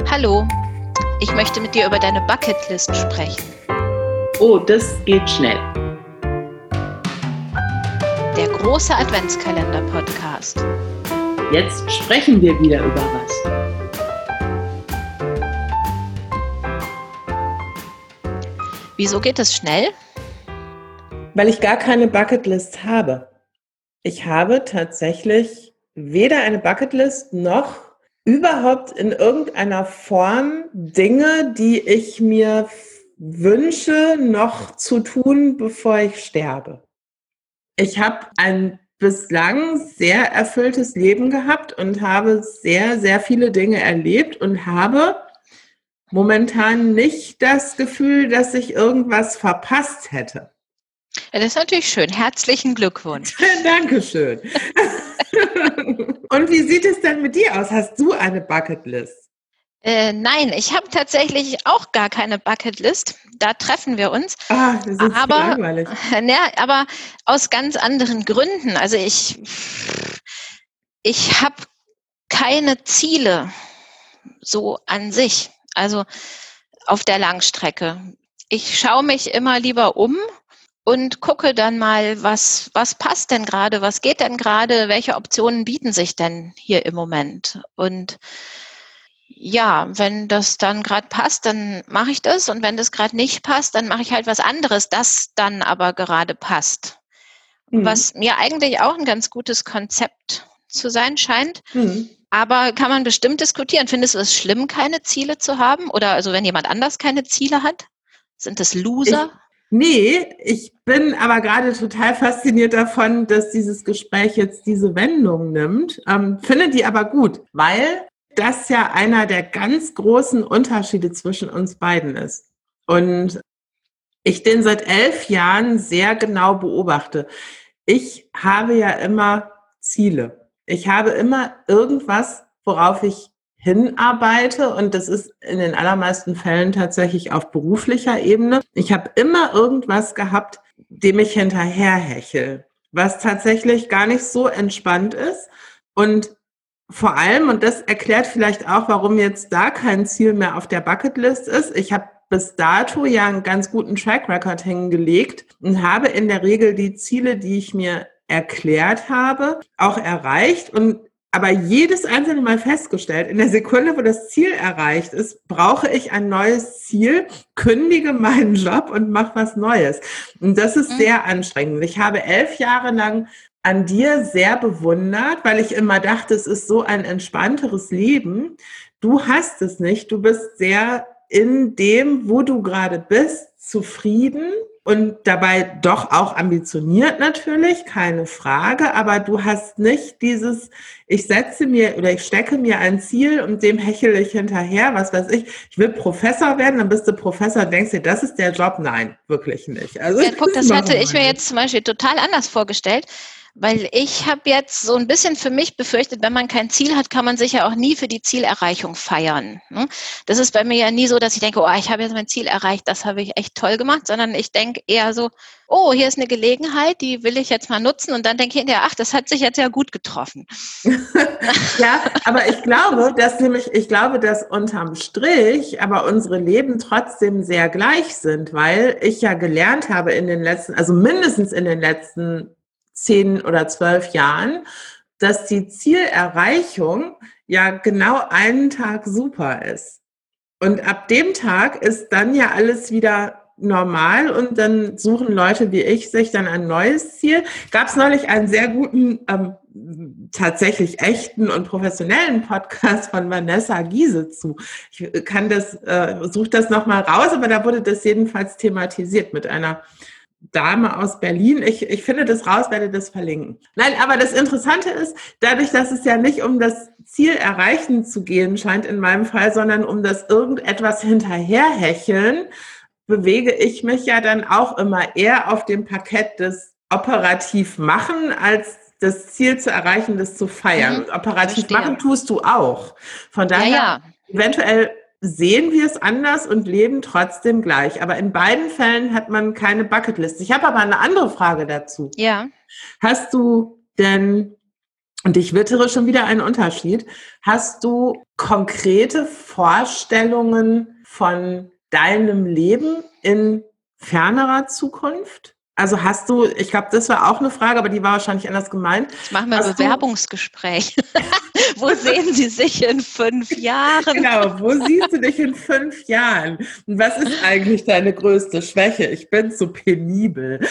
Hallo, ich möchte mit dir über deine Bucketlist sprechen. Oh, das geht schnell. Der große Adventskalender-Podcast. Jetzt sprechen wir wieder über was. Wieso geht es schnell? Weil ich gar keine Bucketlist habe. Ich habe tatsächlich weder eine Bucketlist noch überhaupt in irgendeiner Form Dinge, die ich mir wünsche, noch zu tun, bevor ich sterbe. Ich habe ein bislang sehr erfülltes Leben gehabt und habe sehr, sehr viele Dinge erlebt und habe momentan nicht das Gefühl, dass ich irgendwas verpasst hätte. Ja, das ist natürlich schön. Herzlichen Glückwunsch. Dankeschön. Und wie sieht es denn mit dir aus? Hast du eine Bucketlist? Nein, ich habe tatsächlich auch gar keine Bucketlist. Da treffen wir uns. Das ist langweilig. Aber aus ganz anderen Gründen. Also ich habe keine Ziele so an sich, also auf der Langstrecke. Ich schaue mich immer lieber um und gucke dann mal, was passt denn gerade, was geht denn gerade, welche Optionen bieten sich denn hier im Moment. Und ja, wenn das dann gerade passt, dann mache ich das. Und wenn das gerade nicht passt, dann mache ich halt was anderes, das dann aber gerade passt. Was mir eigentlich auch ein ganz gutes Konzept zu sein scheint. Aber kann man bestimmt diskutieren. Findest du es schlimm, keine Ziele zu haben? Oder also wenn jemand anders keine Ziele hat? Sind das Loser? Nee, ich bin aber gerade total fasziniert davon, dass dieses Gespräch jetzt diese Wendung nimmt. Finde die aber gut, weil das ja einer der ganz großen Unterschiede zwischen uns beiden ist. Und ich den seit 11 Jahren sehr genau beobachte. Ich habe ja immer Ziele. Ich habe immer irgendwas, worauf ich hinarbeite, und das ist in den allermeisten Fällen tatsächlich auf beruflicher Ebene. Ich habe immer irgendwas gehabt, dem ich hinterherhechel, was tatsächlich gar nicht so entspannt ist. Und vor allem, und das erklärt vielleicht auch, warum jetzt da kein Ziel mehr auf der Bucketlist ist, ich habe bis dato ja einen ganz guten Track Record hingelegt und habe in der Regel die Ziele, die ich mir erklärt habe, auch erreicht und aber jedes einzelne Mal festgestellt, in der Sekunde, wo das Ziel erreicht ist, brauche ich ein neues Ziel, kündige meinen Job und mache was Neues. Und das ist sehr anstrengend. Ich habe 11 Jahre lang an dir sehr bewundert, weil ich immer dachte, es ist so ein entspannteres Leben. Du hast es nicht. Du bist sehr in dem, wo du gerade bist, zufrieden und dabei doch auch ambitioniert natürlich, keine Frage, aber du hast nicht dieses, ich stecke mir ein Ziel und dem hechele ich hinterher, was weiß ich will Professor werden, dann bist du Professor und denkst dir, das ist der Job. Nein, wirklich nicht. Also, ja, guck, das hatte ich mir jetzt zum Beispiel total anders vorgestellt. Weil ich habe jetzt so ein bisschen für mich befürchtet, wenn man kein Ziel hat, kann man sich ja auch nie für die Zielerreichung feiern. Das ist bei mir ja nie so, dass ich denke, oh, ich habe jetzt mein Ziel erreicht, das habe ich echt toll gemacht, sondern ich denke eher so, oh, hier ist eine Gelegenheit, die will ich jetzt mal nutzen und dann denke ich hinterher, ach, das hat sich jetzt ja gut getroffen. Ja, aber ich glaube, dass unterm Strich aber unsere Leben trotzdem sehr gleich sind, weil ich ja gelernt habe mindestens in den letzten 10 oder 12 Jahren, dass die Zielerreichung ja genau einen Tag super ist. Und ab dem Tag ist dann ja alles wieder normal und dann suchen Leute wie ich sich dann ein neues Ziel. Gab es neulich einen sehr guten, tatsächlich echten und professionellen Podcast von Vanessa Giese zu. Ich suche das nochmal raus, aber da wurde das jedenfalls thematisiert mit einer Dame aus Berlin. Ich finde das raus, werde das verlinken. Nein, aber das Interessante ist, dadurch, dass es ja nicht um das Ziel erreichen zu gehen scheint in meinem Fall, sondern um das irgendetwas hinterherhecheln, bewege ich mich ja dann auch immer eher auf dem Parkett des operativ machen, als das Ziel zu erreichen, das zu feiern. Und operativ machen tust du auch. Von daher eventuell sehen wir es anders und leben trotzdem gleich. Aber in beiden Fällen hat man keine Bucketlist. Ich habe aber eine andere Frage dazu. Ja. Hast du denn Und ich wittere schon wieder einen Unterschied. Hast du konkrete Vorstellungen von deinem Leben in fernerer Zukunft? Also hast du, ich glaube, das war auch eine Frage, aber die war wahrscheinlich anders gemeint. Jetzt machen wir ein Bewerbungsgespräch. Wo sehen Sie sich in 5 Jahren? Genau, wo siehst du dich in 5 Jahren? Und was ist eigentlich deine größte Schwäche? Ich bin so penibel.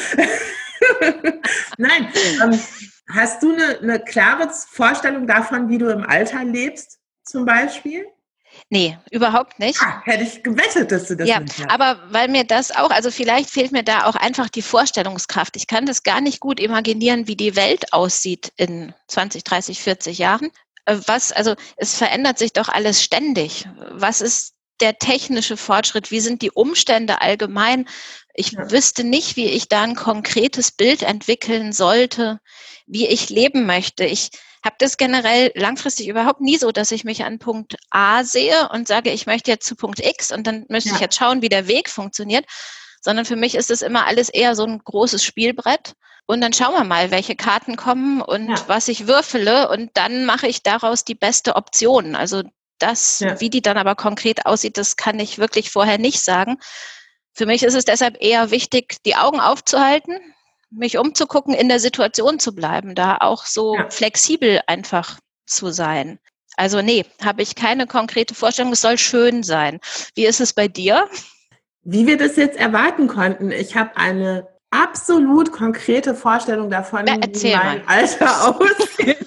Nein, hast du eine klare Vorstellung davon, wie du im Alter lebst, zum Beispiel? Nee, überhaupt nicht. Hätte ich gewettet, dass du das nicht hast. Aber weil mir das auch, also vielleicht fehlt mir da auch einfach die Vorstellungskraft. Ich kann das gar nicht gut imaginieren, wie die Welt aussieht in 20, 30, 40 Jahren. Also es verändert sich doch alles ständig. Was ist der technische Fortschritt? Wie sind die Umstände allgemein? Ich wüsste nicht, wie ich da ein konkretes Bild entwickeln sollte, wie ich leben möchte. Ich habe das generell langfristig überhaupt nie so, dass ich mich an Punkt A sehe und sage, ich möchte jetzt zu Punkt X und dann möchte ich jetzt schauen, wie der Weg funktioniert, sondern für mich ist es immer alles eher so ein großes Spielbrett und dann schauen wir mal, welche Karten kommen und was ich würfele und dann mache ich daraus die beste Option. Also das, wie die dann aber konkret aussieht, das kann ich wirklich vorher nicht sagen. Für mich ist es deshalb eher wichtig, die Augen aufzuhalten, mich umzugucken, in der Situation zu bleiben, da auch so flexibel einfach zu sein. Also nee, habe ich keine konkrete Vorstellung, es soll schön sein. Wie ist es bei dir? Wie wir das jetzt erwarten konnten, ich habe eine absolut konkrete Vorstellung davon, wie mein Alter aussieht.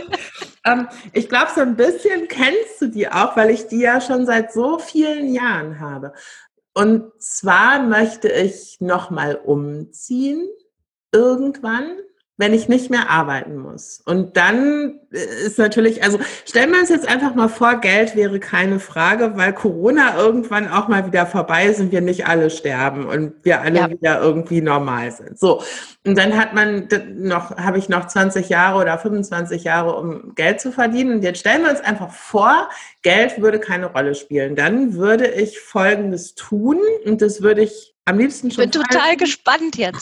Ich glaube, so ein bisschen kennst du die auch, weil ich die ja schon seit so vielen Jahren habe. Und zwar möchte ich nochmal umziehen. Irgendwann, wenn ich nicht mehr arbeiten muss. Und dann ist natürlich, also stellen wir uns jetzt einfach mal vor, Geld wäre keine Frage, weil Corona irgendwann auch mal wieder vorbei ist und wir nicht alle sterben und wir alle wieder irgendwie normal sind. So, und dann habe ich noch 20 Jahre oder 25 Jahre, um Geld zu verdienen. Und jetzt stellen wir uns einfach vor, Geld würde keine Rolle spielen. Dann würde ich Folgendes tun und das würde ich am liebsten schon. Ich bin total gespannt jetzt.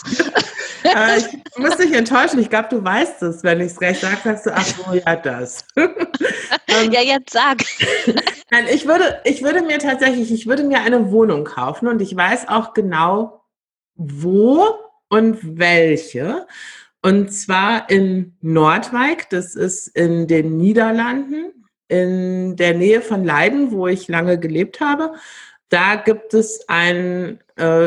Ich muss dich enttäuschen. Ich glaube, du weißt es. Wenn ich es recht sage, sagst du, ach so, ja, das. Ja, jetzt sag. Nein, ich würde mir eine Wohnung kaufen und ich weiß auch genau, wo und welche. Und zwar in Noordwijk, das ist in den Niederlanden, in der Nähe von Leiden, wo ich lange gelebt habe. Da gibt es ein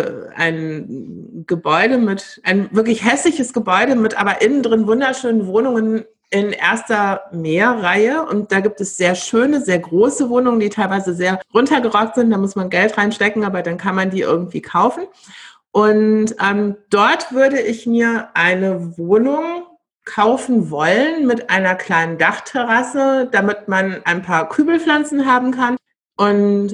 Gebäude ein wirklich hässliches Gebäude mit aber innen drin wunderschönen Wohnungen in erster Mehrreihe. Und da gibt es sehr schöne, sehr große Wohnungen, die teilweise sehr runtergerockt sind. Da muss man Geld reinstecken, aber dann kann man die irgendwie kaufen. Und dort würde ich mir eine Wohnung kaufen wollen mit einer kleinen Dachterrasse, damit man ein paar Kübelpflanzen haben kann. Und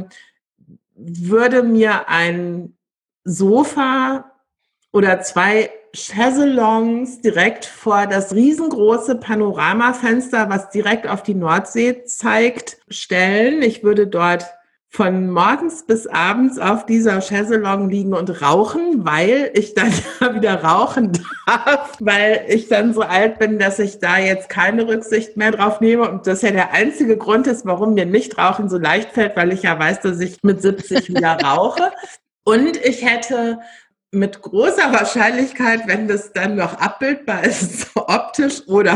würde mir ein Sofa oder 2 Chaiselongs direkt vor das riesengroße Panoramafenster, was direkt auf die Nordsee zeigt, stellen. Ich würde dort von morgens bis abends auf dieser Chaiselong liegen und rauchen, weil ich dann wieder rauchen darf, weil ich dann so alt bin, dass ich da jetzt keine Rücksicht mehr drauf nehme. Und das ja der einzige Grund ist, warum mir Nichtrauchen so leicht fällt, weil ich ja weiß, dass ich mit 70 wieder rauche. Und ich hätte mit großer Wahrscheinlichkeit, wenn das dann noch abbildbar ist, so optisch oder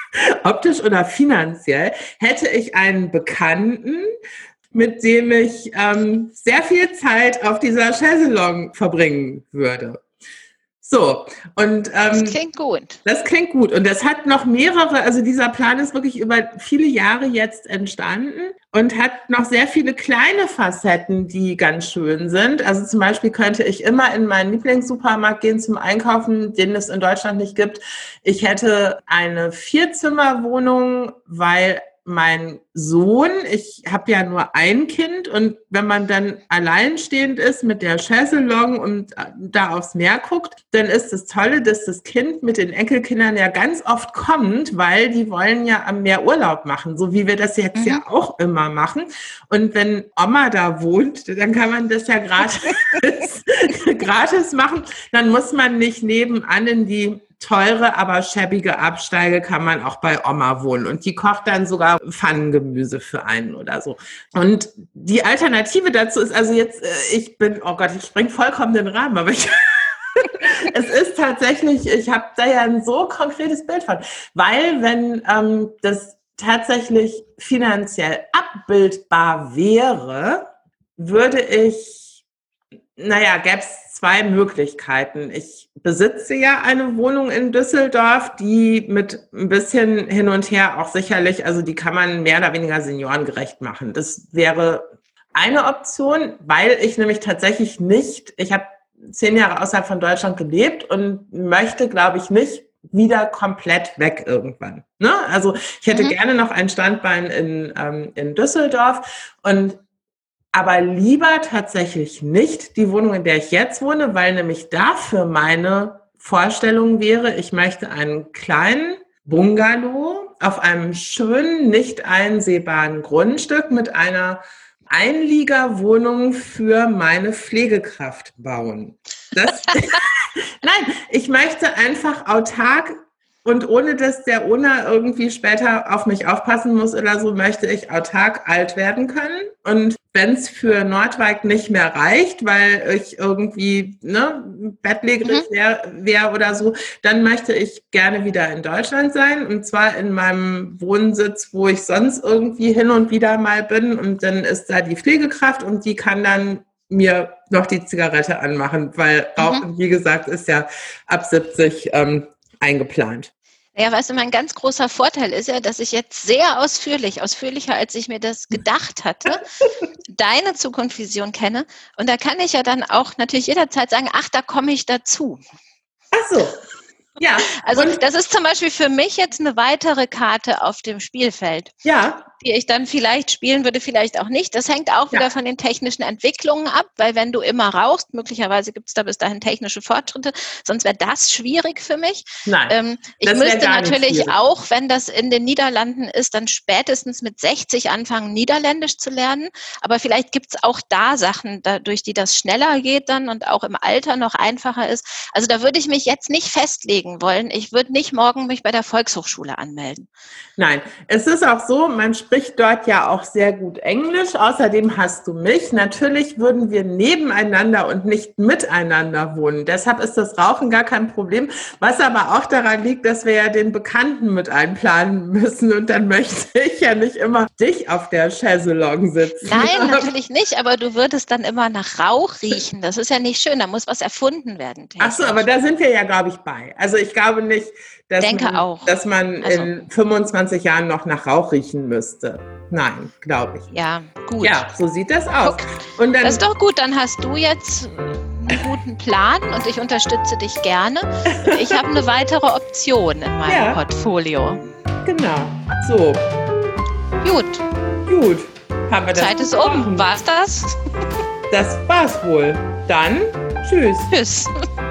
finanziell, hätte ich einen Bekannten, mit dem ich sehr viel Zeit auf dieser Chaiselong verbringen würde. So, und das klingt gut. Das klingt gut. Und das hat noch mehrere, also dieser Plan ist wirklich über viele Jahre jetzt entstanden und hat noch sehr viele kleine Facetten, die ganz schön sind. Also zum Beispiel könnte ich immer in meinen Lieblingssupermarkt gehen zum Einkaufen, den es in Deutschland nicht gibt. Ich hätte eine 4-Zimmer-Wohnung, weil mein Sohn, ich habe ja nur ein Kind und wenn man dann alleinstehend ist mit der Chaiselong und da aufs Meer guckt, dann ist das Tolle, dass das Kind mit den Enkelkindern ja ganz oft kommt, weil die wollen ja am Meer Urlaub machen, so wie wir das jetzt ja auch immer machen. Und wenn Oma da wohnt, dann kann man das ja gratis gratis machen, dann muss man nicht nebenan in die teure, aber schäbige Absteige, kann man auch bei Oma wohnen. Und die kocht dann sogar Pfannengemüse für einen oder so. Und die Alternative dazu ist, also jetzt, ich springe vollkommen den Rahmen, aber es ist tatsächlich, ich habe da ja ein so konkretes Bild von. Weil wenn das tatsächlich finanziell abbildbar wäre, gäbe es 2 Möglichkeiten. Ich besitze ja eine Wohnung in Düsseldorf, die mit ein bisschen hin und her auch sicherlich, also die kann man mehr oder weniger seniorengerecht machen. Das wäre eine Option, weil ich nämlich tatsächlich ich habe 10 Jahre außerhalb von Deutschland gelebt und möchte, glaube ich, nicht wieder komplett weg irgendwann. Ne? Also ich hätte gerne noch ein Standbein in Düsseldorf aber lieber tatsächlich nicht die Wohnung, in der ich jetzt wohne, weil nämlich dafür meine Vorstellung wäre, ich möchte einen kleinen Bungalow auf einem schönen, nicht einsehbaren Grundstück mit einer Einliegerwohnung für meine Pflegekraft bauen. Nein, ich möchte einfach autark und ohne dass der Ona irgendwie später auf mich aufpassen muss oder so, möchte ich autark alt werden können. Und wenn es für Nordwijk nicht mehr reicht, weil ich irgendwie bettlägerig wäre oder so, dann möchte ich gerne wieder in Deutschland sein. Und zwar in meinem Wohnsitz, wo ich sonst irgendwie hin und wieder mal bin. Und dann ist da die Pflegekraft und die kann dann mir noch die Zigarette anmachen, weil Rauchen, wie gesagt, ist ja ab 70 eingeplant. Ja, weißt du, mein ganz großer Vorteil ist ja, dass ich jetzt sehr ausführlicher, als ich mir das gedacht hatte, deine Zukunftsvision kenne. Und da kann ich ja dann auch natürlich jederzeit sagen, ach, da komme ich dazu. Ach so. Ja. Also das ist zum Beispiel für mich jetzt eine weitere Karte auf dem Spielfeld. Ja. Die ich dann vielleicht spielen würde, vielleicht auch nicht. Das hängt auch wieder von den technischen Entwicklungen ab, weil wenn du immer rauchst, möglicherweise gibt es da bis dahin technische Fortschritte, sonst wäre das schwierig für mich. Nein, ich müsste natürlich auch, wenn das in den Niederlanden ist, dann spätestens mit 60 anfangen, Niederländisch zu lernen. Aber vielleicht gibt es auch da Sachen, durch die das schneller geht dann und auch im Alter noch einfacher ist. Also da würde ich mich jetzt nicht festlegen wollen. Ich würde nicht morgen mich bei der Volkshochschule anmelden. Nein, es ist auch so, man spricht dort ja auch sehr gut Englisch. Außerdem hast du mich. Natürlich würden wir nebeneinander und nicht miteinander wohnen. Deshalb ist das Rauchen gar kein Problem. Was aber auch daran liegt, dass wir ja den Bekannten mit einplanen müssen. Und dann möchte ich ja nicht immer dich auf der Chaiselong sitzen. Nein, natürlich nicht. Aber du würdest dann immer nach Rauch riechen. Das ist ja nicht schön. Da muss was erfunden werden. Ach so, aber da sind wir ja, glaube ich, bei. Also ich glaube nicht, dass man in 25 Jahren noch nach Rauch riechen müsste. Nein, glaube ich. Ja, gut. Ja, so sieht das aus. Und dann, das ist doch gut, dann hast du jetzt einen guten Plan und ich unterstütze dich gerne. Ich habe eine weitere Option in meinem Portfolio. Genau, so. Gut. Haben wir das Zeit ist um. War's das? Das war's wohl. Dann, tschüss. Tschüss.